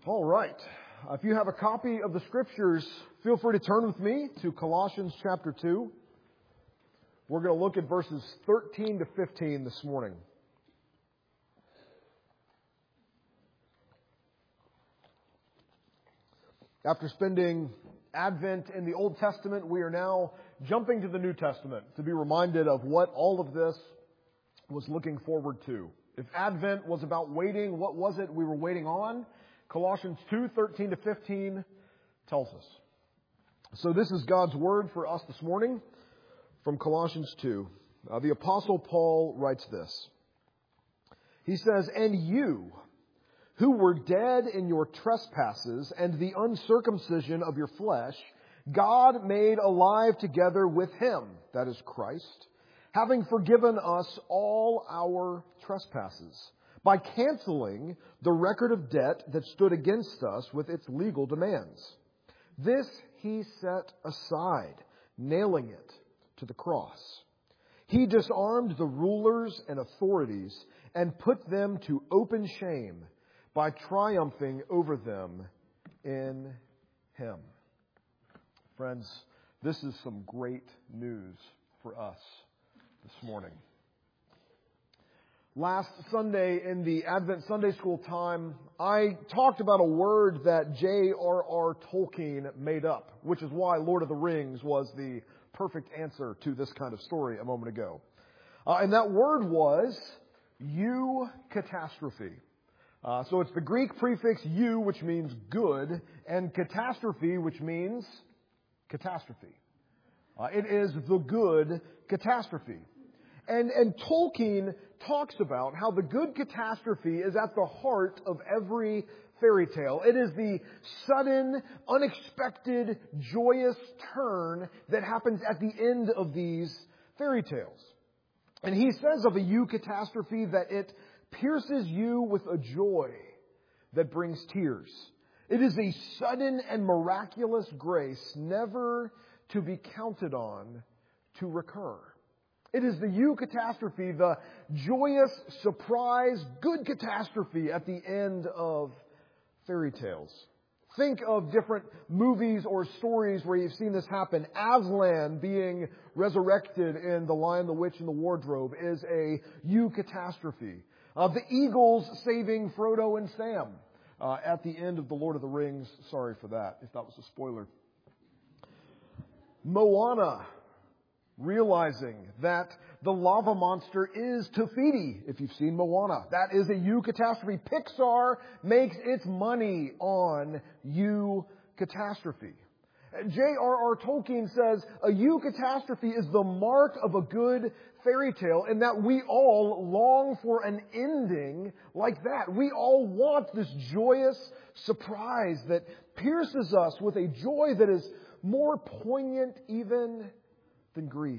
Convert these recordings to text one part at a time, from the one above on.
All right. If you have a copy of the Scriptures, feel free to turn with me to Colossians chapter 2. We're going to look at verses 13 to 15 this morning. After spending Advent in the Old Testament, we are now jumping to the New Testament to be reminded of what all of this was looking forward to. If Advent was about waiting, what was it we were waiting on? Colossians 2, 13 to 15 tells us. So this is God's Word for us this morning from Colossians 2. The Apostle Paul writes this. He says, "And you, who were dead in your trespasses and the uncircumcision of your flesh, God made alive together with Him," that is Christ, "having forgiven us all our trespasses, by canceling the record of debt that stood against us with its legal demands. This He set aside, nailing it to the cross. He disarmed the rulers and authorities and put them to open shame by triumphing over them in Him." Friends, this is some great news for us this morning. Last Sunday in the Advent Sunday School time, I talked about a word that J.R.R. Tolkien made up, which is why Lord of the Rings was the perfect answer to this kind of story a moment ago. And that word was eucatastrophe. So it's the Greek prefix eu, which means good, and catastrophe, which means catastrophe. It is the good catastrophe. And Tolkien talks about how the good catastrophe is at the heart of every fairy tale. It is the sudden, unexpected, joyous turn that happens at the end of these fairy tales. And he says of a eucatastrophe that it pierces you with a joy that brings tears. It is a sudden and miraculous grace never to be counted on to recur. It is the eucatastrophe, the joyous, surprise, good catastrophe at the end of fairy tales. Think of different movies or stories where you've seen this happen. Aslan being resurrected in The Lion, the Witch, and the Wardrobe is a eucatastrophe. The eagles saving Frodo and Sam at the end of The Lord of the Rings. Sorry for that, if that was a spoiler. Moana realizing that the lava monster is Te Fiti, if you've seen Moana. That is a eucatastrophe. Pixar makes its money on eucatastrophe. J.R.R. Tolkien says a eucatastrophe is the mark of a good fairy tale, and that we all long for an ending like that. We all want this joyous surprise that pierces us with a joy that is more poignant even than grief.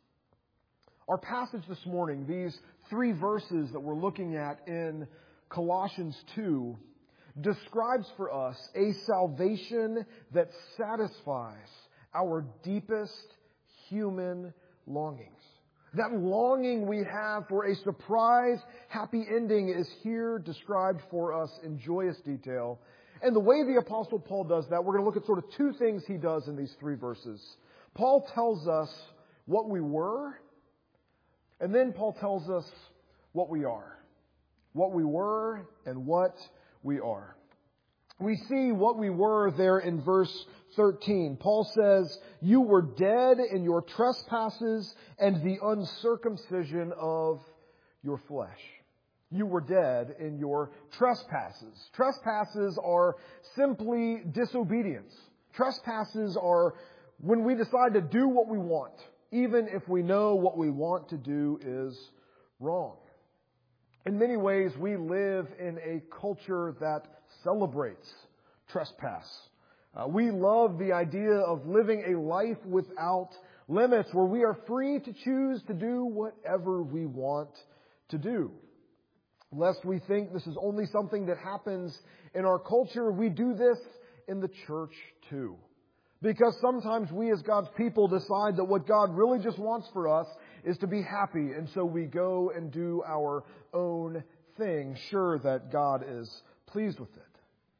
Our passage this morning, these 3 verses that we're looking at in Colossians 2, describes for us a salvation that satisfies our deepest human longings. That longing we have for a surprise, happy ending is here described for us in joyous detail. And the way the Apostle Paul does that, we're going to look at sort of 2 things he does in these 3 verses. Paul tells us what we were, and then Paul tells us what we are. What we were and what we are. We see what we were there in verse 13. Paul says, "You were dead in your trespasses and the uncircumcision of your flesh." You were dead in your trespasses. Trespasses are simply disobedience. Trespasses are when we decide to do what we want, even if we know what we want to do is wrong. In many ways, we live in a culture that celebrates trespass. We love the idea of living a life without limits, where we are free to choose to do whatever we want to do. Lest we think this is only something that happens in our culture, we do this in the church too. Because sometimes we as God's people decide that what God really just wants for us is to be happy. And so we go and do our own thing, sure that God is pleased with it.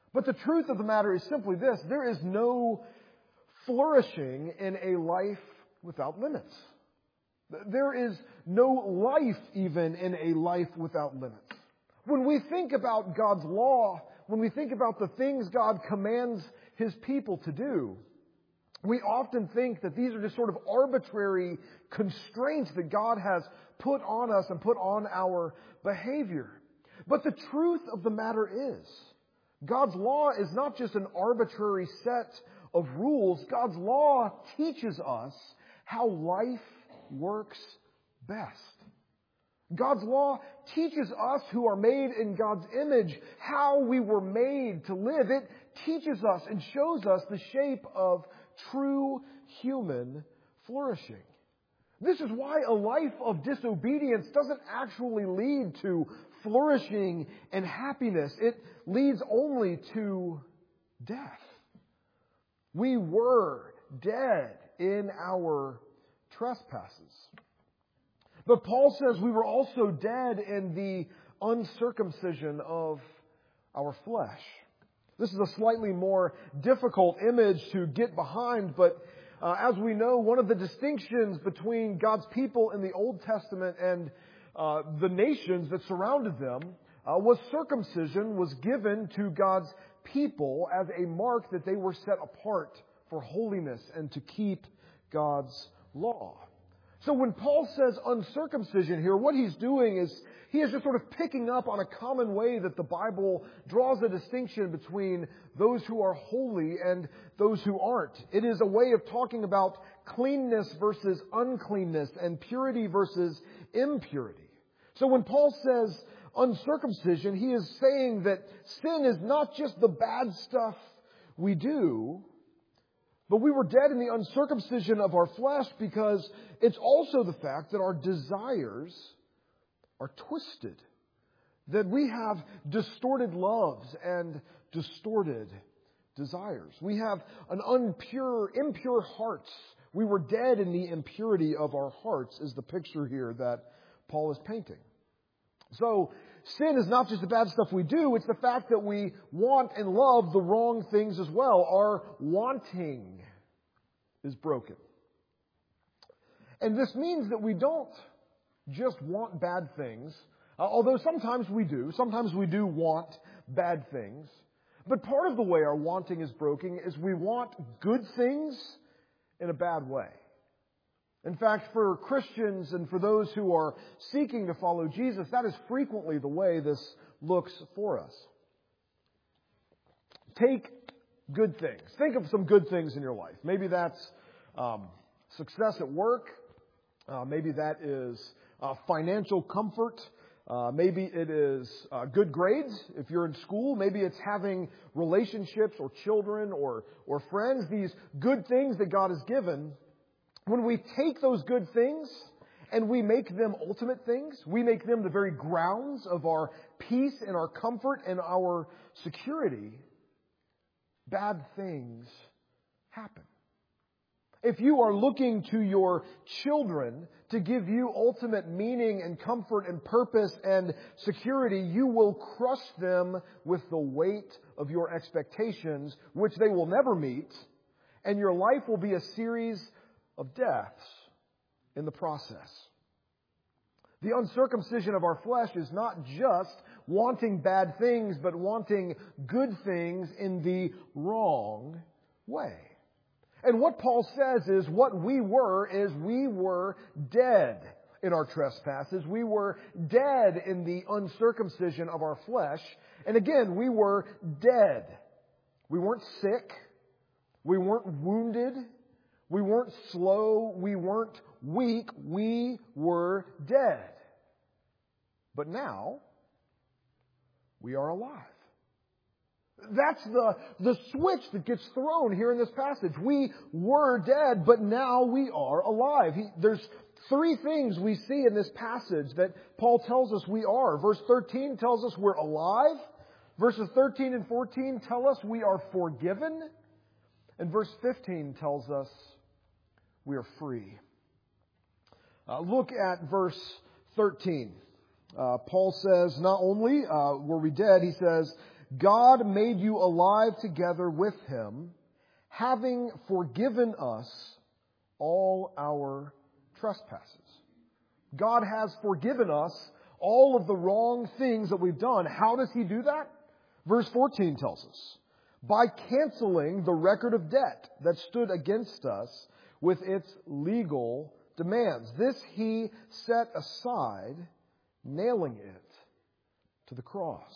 But the truth of the matter is simply this: there is no flourishing in a life without limits. There is no life even in a life without limits. When we think about God's law, when we think about the things God commands His people to do, we often think that these are just sort of arbitrary constraints that God has put on us and put on our behavior. But the truth of the matter is, God's law is not just an arbitrary set of rules. God's law teaches us how life works best. God's law teaches us who are made in God's image how we were made to live. It teaches us and shows us the shape of true human flourishing. This is why a life of disobedience doesn't actually lead to flourishing and happiness. It leads only to death. We were dead in our trespasses. But Paul says we were also dead in the uncircumcision of our flesh. This is a slightly more difficult image to get behind, but as we know, one of the distinctions between God's people in the Old Testament and the nations that surrounded them was circumcision was given to God's people as a mark that they were set apart for holiness and to keep God's law. So when Paul says uncircumcision here, what he's doing is he is just sort of picking up on a common way that the Bible draws a distinction between those who are holy and those who aren't. It is a way of talking about cleanness versus uncleanness and purity versus impurity. So when Paul says uncircumcision, he is saying that sin is not just the bad stuff we do, but we were dead in the uncircumcision of our flesh because it's also the fact that our desires are twisted. That we have distorted loves and distorted desires. We have an impure hearts. We were dead in the impurity of our hearts is the picture here that Paul is painting. So, sin is not just the bad stuff we do, it's the fact that we want and love the wrong things as well. Our wanting is broken. And this means that we don't just want bad things, although sometimes we do. Sometimes we do want bad things. But part of the way our wanting is broken is we want good things in a bad way. In fact, for Christians and for those who are seeking to follow Jesus, that is frequently the way this looks for us. Take good things. Think of some good things in your life. Maybe that's success at work. Maybe that is financial comfort. Maybe it is good grades if you're in school. Maybe it's having relationships or children or friends. These good things that God has given. When we take those good things and we make them ultimate things, we make them the very grounds of our peace and our comfort and our security, bad things happen. If you are looking to your children to give you ultimate meaning and comfort and purpose and security, you will crush them with the weight of your expectations, which they will never meet, and your life will be a series of deaths in the process. The uncircumcision of our flesh is not just wanting bad things, but wanting good things in the wrong way. And what Paul says is what we were dead in our trespasses. We were dead in the uncircumcision of our flesh. And again, we were dead. We weren't sick. We weren't wounded. We weren't slow. We weren't weak. We were dead. But now, we are alive. That's the switch that gets thrown here in this passage. We were dead, but now we are alive. There's three things we see in this passage that Paul tells us we are. Verse 13 tells us we're alive. Verses 13 and 14 tell us we are forgiven. And verse 15 tells us we are free. Look at verse 13. Paul says, not only were we dead, he says, God made you alive together with Him, having forgiven us all our trespasses. God has forgiven us all of the wrong things that we've done. How does He do that? Verse 14 tells us, by canceling the record of debt that stood against us with its legal demands. This He set aside, nailing it to the cross.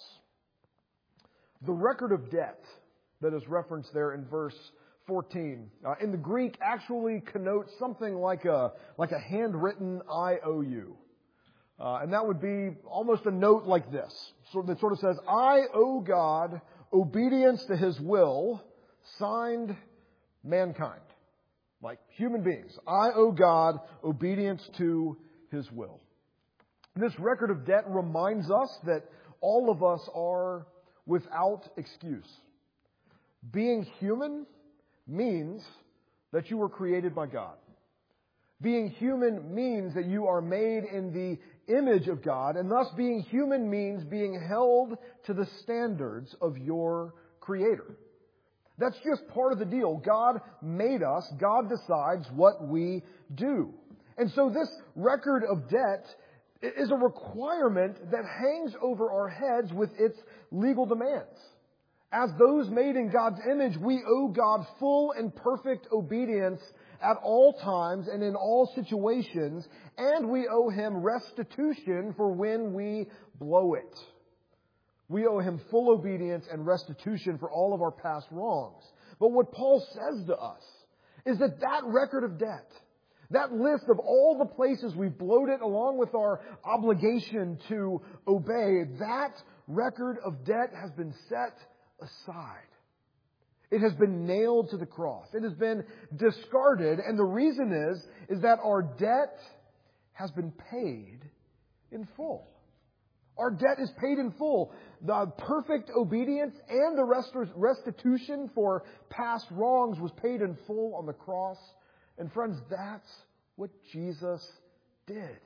The record of debt that is referenced there in verse 14 in the Greek actually connotes something like a handwritten I O U. And that would be almost a note like this. So that sort of says, I owe God obedience to His will, signed mankind. Like human beings. I owe God obedience to His will. This record of debt reminds us that all of us are without excuse. Being human means that you were created by God. Being human means that you are made in the image of God, and thus being human means being held to the standards of your Creator. That's just part of the deal. God made us. God decides what we do. And so this record of debt is a requirement that hangs over our heads with its legal demands. As those made in God's image, we owe God full and perfect obedience at all times and in all situations, and we owe Him restitution for when we blow it. We owe Him full obedience and restitution for all of our past wrongs. But what Paul says to us is that that record of debt, that list of all the places we've blowed it along with our obligation to obey, that record of debt has been set aside. It has been nailed to the cross. It has been discarded. And the reason is that our debt has been paid in full. Our debt is paid in full. The perfect obedience and the restitution for past wrongs was paid in full on the cross. And friends, that's what Jesus did.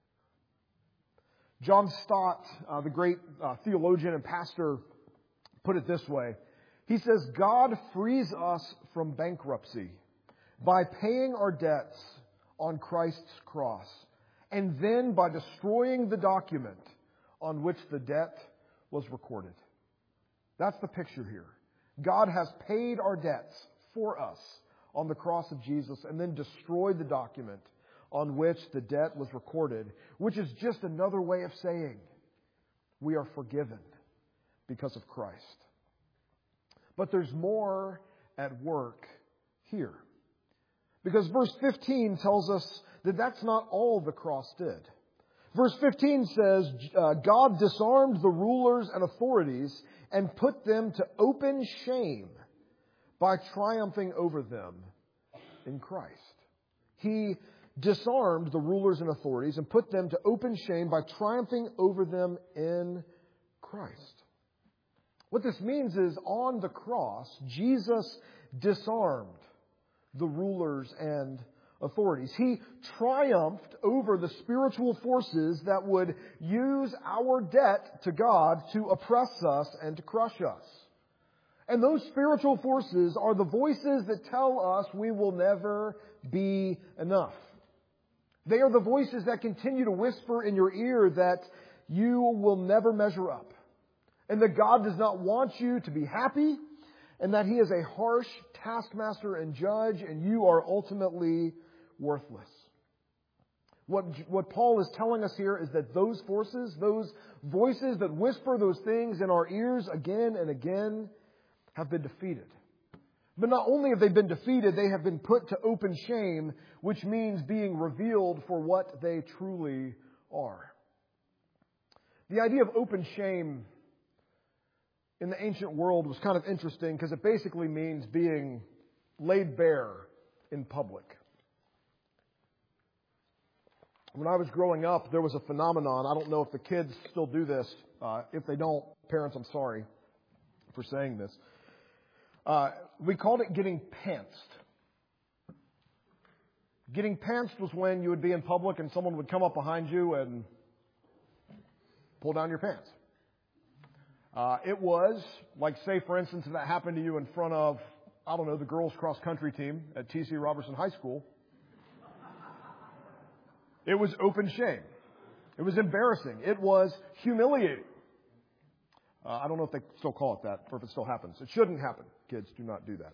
John Stott, the great theologian and pastor, put it this way. He says, God frees us from bankruptcy by paying our debts on Christ's cross, and then by destroying the document on which the debt was recorded. That's the picture here. God has paid our debts for us on the cross of Jesus and then destroyed the document on which the debt was recorded, which is just another way of saying we are forgiven because of Christ. But there's more at work here. Because verse 15 tells us that that's not all the cross did. Verse 15 says, God disarmed the rulers and authorities and put them to open shame by triumphing over them in Christ. He disarmed the rulers and authorities and put them to open shame by triumphing over them in Christ. What this means is on the cross, Jesus disarmed the rulers and authorities. He triumphed over the spiritual forces that would use our debt to God to oppress us and to crush us. And those spiritual forces are the voices that tell us we will never be enough. They are the voices that continue to whisper in your ear that you will never measure up, and that God does not want you to be happy, and that He is a harsh taskmaster and judge, and you are ultimately worthless. What Paul is telling us here is that those forces, those voices that whisper those things in our ears again and again, have been defeated. But not only have they been defeated, they have been put to open shame, which means being revealed for what they truly are. The idea of open shame in the ancient world was kind of interesting because it basically means being laid bare in public. When I was growing up, there was a phenomenon. I don't know if the kids still do this. If they don't, parents, I'm sorry for saying this. We called it getting pantsed. Getting pantsed was when you would be in public and someone would come up behind you and pull down your pants. It was, like, say, for instance, if that happened to you in front of, I don't know, the girls' cross-country team at T.C. Robertson High School. It was open shame. It was embarrassing. It was humiliating. I don't know if they still call it that, or if it still happens. It shouldn't happen. Kids, do not do that.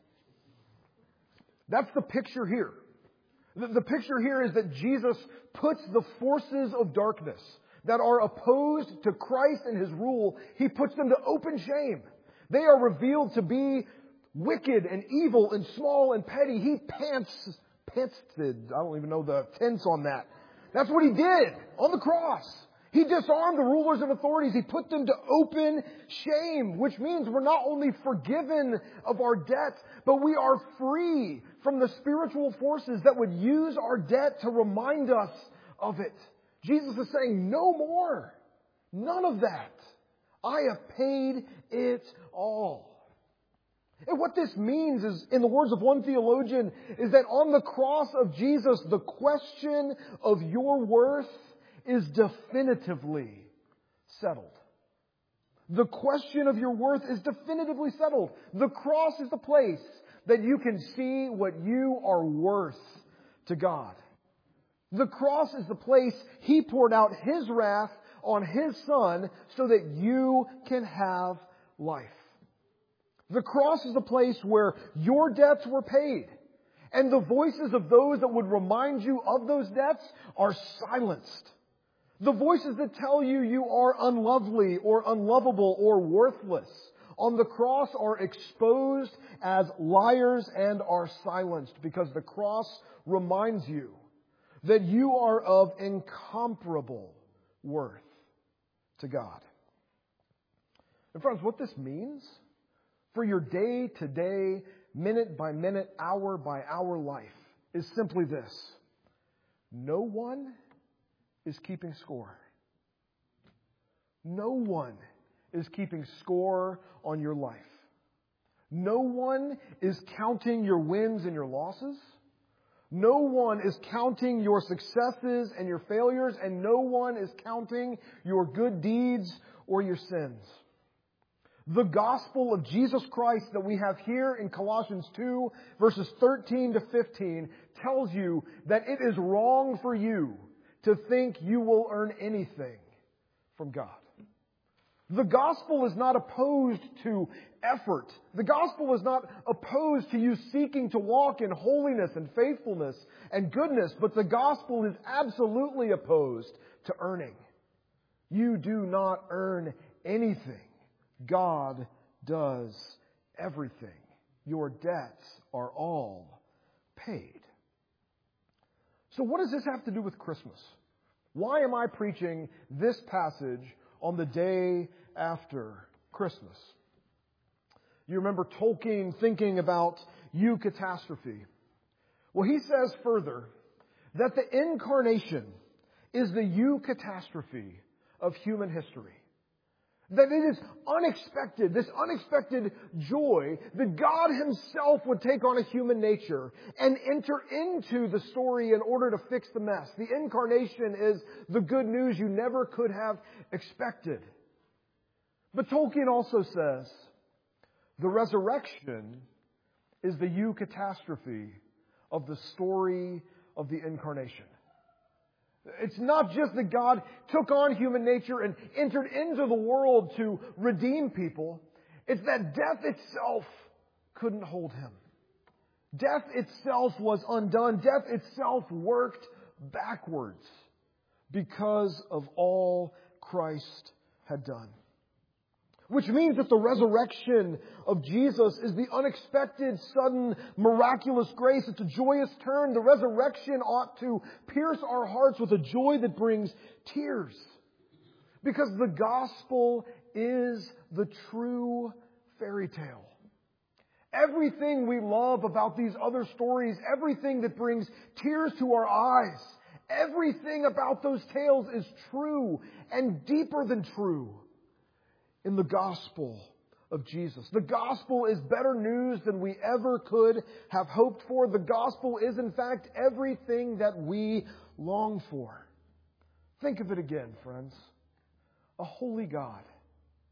That's the picture here. The picture here is that Jesus puts the forces of darkness that are opposed to Christ and His rule, He puts them to open shame. They are revealed to be wicked and evil and small and petty. He pantsed. I don't even know the tense on that. That's what He did on the cross. He disarmed the rulers and authorities. He put them to open shame, which means we're not only forgiven of our debt, but we are free from the spiritual forces that would use our debt to remind us of it. Jesus is saying, no more. None of that. I have paid it all. And what this means is, in the words of one theologian, is that on the cross of Jesus, the question of your worth is definitively settled. The question of your worth is definitively settled. The cross is the place that you can see what you are worth to God. The cross is the place He poured out His wrath on His Son so that you can have life. The cross is the place where your debts were paid, and the voices of those that would remind you of those debts are silenced. The voices that tell you you are unlovely or unlovable or worthless on the cross are exposed as liars and are silenced, because the cross reminds you that you are of incomparable worth to God. And friends, what this means for your day-to-day, minute-by-minute, hour-by-hour life is simply this: no one is keeping score. No one is keeping score on your life. No one is counting your wins and your losses. No one is counting your successes and your failures, and no one is counting your good deeds or your sins. The gospel of Jesus Christ that we have here in Colossians 2, verses 13 to 15, tells you that it is wrong for you to think you will earn anything from God. The gospel is not opposed to effort. The gospel is not opposed to you seeking to walk in holiness and faithfulness and goodness, but the gospel is absolutely opposed to earning. You do not earn anything. God does everything. Your debts are all paid. So what does this have to do with Christmas? Why am I preaching this passage on the day after Christmas? You remember Tolkien thinking about eucatastrophe. Well, he says further that the incarnation is the eucatastrophe of human history. That it is unexpected, this unexpected joy that God Himself would take on a human nature and enter into the story in order to fix the mess. The incarnation is the good news you never could have expected. But Tolkien also says the resurrection is the eucatastrophe of the story of the incarnation. It's not just that God took on human nature and entered into the world to redeem people. It's that death itself couldn't hold Him. Death itself was undone. Death itself worked backwards because of all Christ had done. Which means that the resurrection of Jesus is the unexpected, sudden, miraculous grace. It's a joyous turn. The resurrection ought to pierce our hearts with a joy that brings tears. Because the gospel is the true fairy tale. Everything we love about these other stories, everything that brings tears to our eyes, everything about those tales is true and deeper than true in the gospel of Jesus. The gospel is better news than we ever could have hoped for. The gospel is, in fact, everything that we long for. Think of it again, friends. A holy God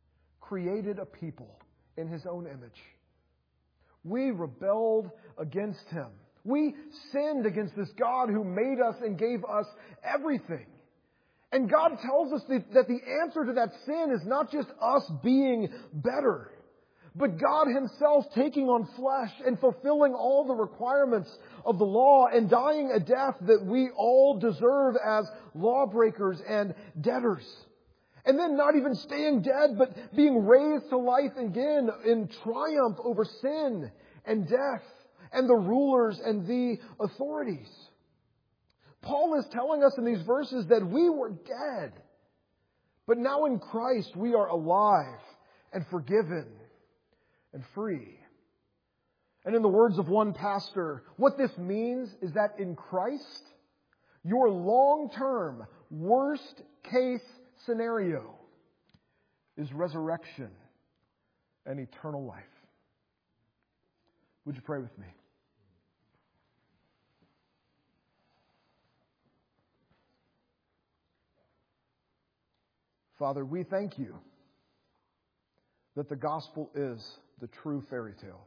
created a people in His own image. We rebelled against Him. We sinned against this God who made us and gave us everything. And God tells us that the answer to that sin is not just us being better, but God Himself taking on flesh and fulfilling all the requirements of the law and dying a death that we all deserve as lawbreakers and debtors. And then not even staying dead, but being raised to life again in triumph over sin and death and the rulers and the authorities. Paul is telling us in these verses that we were dead, but now in Christ we are alive and forgiven and free. And in the words of one pastor, what this means is that in Christ, your long-term, worst-case scenario is resurrection and eternal life. Would you pray with me? Father, we thank You that the gospel is the true fairy tale.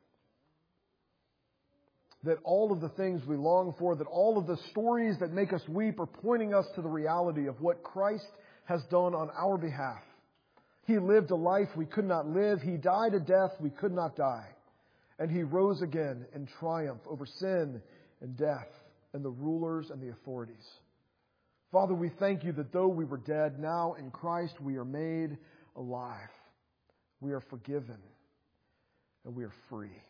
That all of the things we long for, that all of the stories that make us weep are pointing us to the reality of what Christ has done on our behalf. He lived a life we could not live. He died a death we could not die. And He rose again in triumph over sin and death and the rulers and the authorities. Father, we thank You that though we were dead, now in Christ we are made alive. We are forgiven and we are free.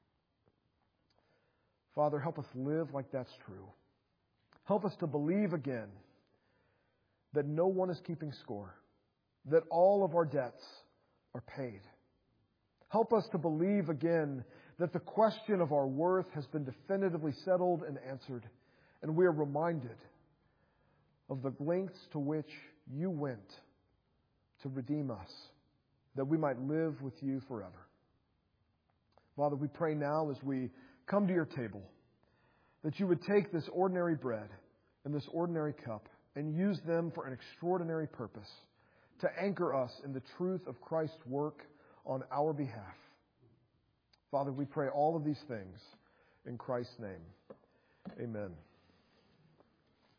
Father, help us live like that's true. Help us to believe again that no one is keeping score, that all of our debts are paid. Help us to believe again that the question of our worth has been definitively settled and answered, and we are reminded of the lengths to which You went to redeem us, that we might live with You forever. Father, we pray now as we come to Your table that You would take this ordinary bread and this ordinary cup and use them for an extraordinary purpose, to anchor us in the truth of Christ's work on our behalf. Father, we pray all of these things in Christ's name. Amen.